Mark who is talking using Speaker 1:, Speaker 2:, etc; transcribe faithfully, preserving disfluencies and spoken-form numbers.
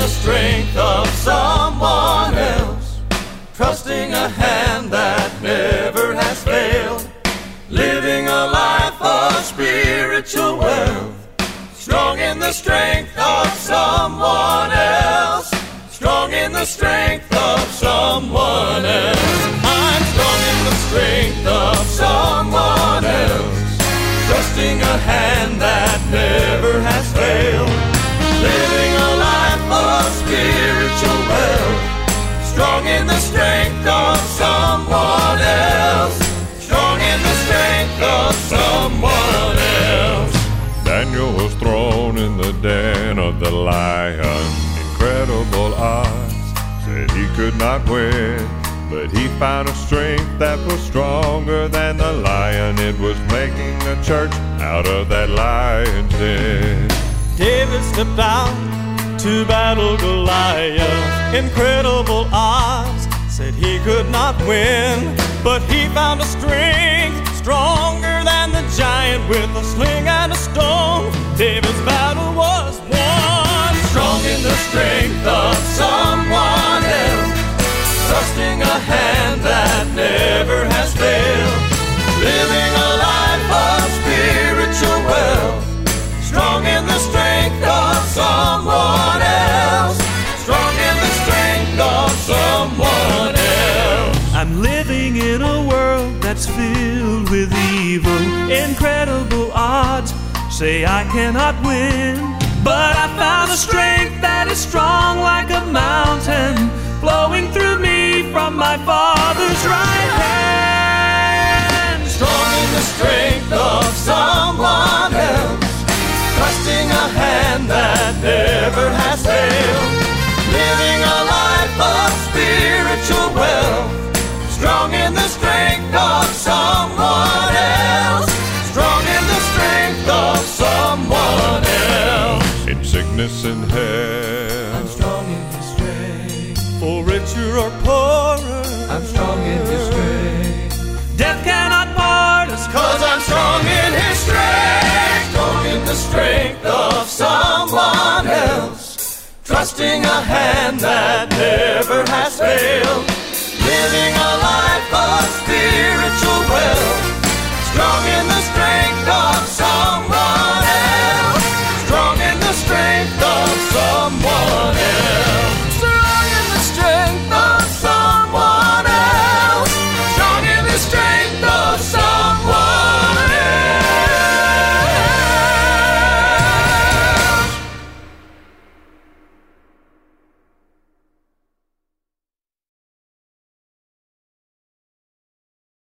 Speaker 1: the strength of someone else, trusting a hand that never has failed, living a life of spiritual wealth, strong in the strength of someone else, strong in the strength of someone else. I'm strong in the strength of someone else, trusting a hand that never has failed, living a life of spiritual wealth, strong in the strength of someone else, strong in the strength of someone else.
Speaker 2: Daniel was thrown in the den of the lion. Incredible odds, said he could not win, but he found a strength that was stronger than the lion. It was making a church out of that lion's den.
Speaker 1: David stepped out to battle Goliath. Incredible odds, said he could not win, but he found a strength stronger than the giant with a sling and a stone. David's battle was won. Strong in the strength of someone else, trusting a hand that never has failed, living a life of spiritual wealth, strong in the strength of someone else, strong in the strength of someone else.
Speaker 3: I'm living in a world that's filled with evil. Incredible odds say I cannot win, but I found a strength that is strong like a mountain, flowing through me from my Father's right hand.
Speaker 1: Strong in the strength of someone else, trusting a hand that never has failed, living a life of spiritual wealth, strong in the strength of someone else, strong in the strength of someone else.
Speaker 2: In sickness and health,
Speaker 1: I'm strong in His strength.
Speaker 3: For richer or poorer,
Speaker 1: I'm strong in His strength.
Speaker 3: death cannot part us,
Speaker 1: 'Cause I'm strong in His strength, strong in the strength of someone else, trusting a hand that never has failed, living a life of spiritual wealth, strong in the